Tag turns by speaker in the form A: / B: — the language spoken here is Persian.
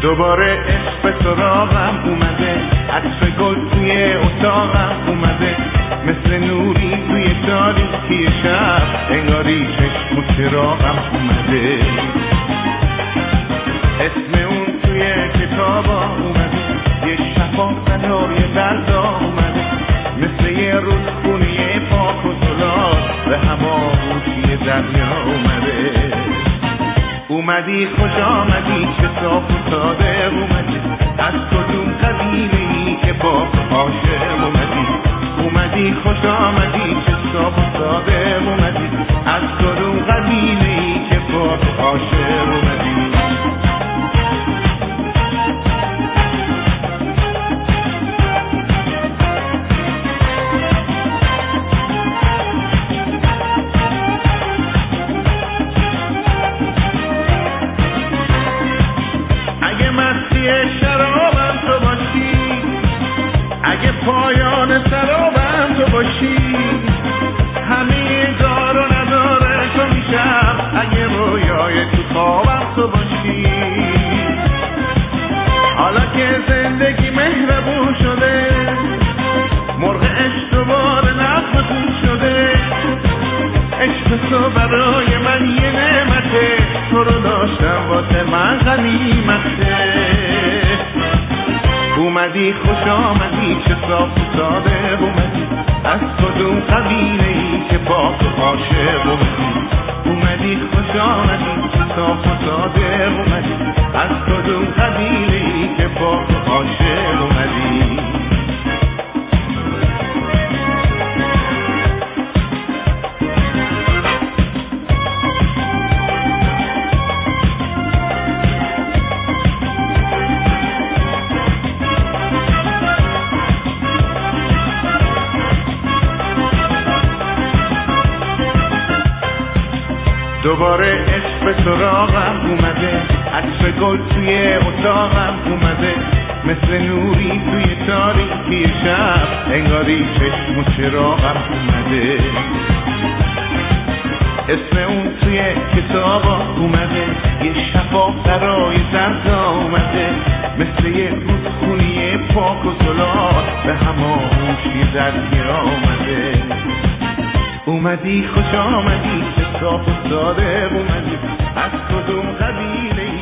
A: دوباره عشق سراغم اومده، عطر گل توی اتاقم اومده، مثل نوری توی تاریکی شب، انگاری چشم و چراغم اومده. اسم اون توی کتابا اومده، یه شفاف برای دردا اومده، مثل یه رودخونه پاک و زلال به هماغوشی دریا اومده. اومدی خوش آمدی چه صاف و ساده اومدی، از کدوم قبیله‌ای که با عاشق اومدی. اومدی خوش آمدی چه صاف و ساده اومدی، از کدوم قبیله‌ای که با عاشق اومدی. شرابم تو باشی، اگه پایان سرابم تو باشی، همه دار و نداره تو میشم، اگه رویای تو خوابم تو باشی. حالا که زندگی مهربون شده، مرغ عشق دوباره نفسون شده، عشق تو برای من یه نعمته، تو رو داشتم واسه من غنیمته. اومدی خوش آمدی چه صاف و ساده اومدی، از کدوم قبیله‌ای که با تو عاشق اومدی. اومدی خوش آمدی چه صاف و ساده اومدی، از کدوم قبیله‌ای که با تو عاشق اومدی. دوباره عشق سراغم اومده، عطر گل توی اتاقم اومده، مثل نوری توی تاریکی شب، انگاری چشم و چراغم اومده. اسم اون توی کتابا اومده، یه شفاف برای دردا اومده، مثل یه رودخونه پاک و زلال به هماغوشی دریا اومده. اومدی خوش آمدی چه صاف و ساده اومدی، از کدوم قبیله‌ای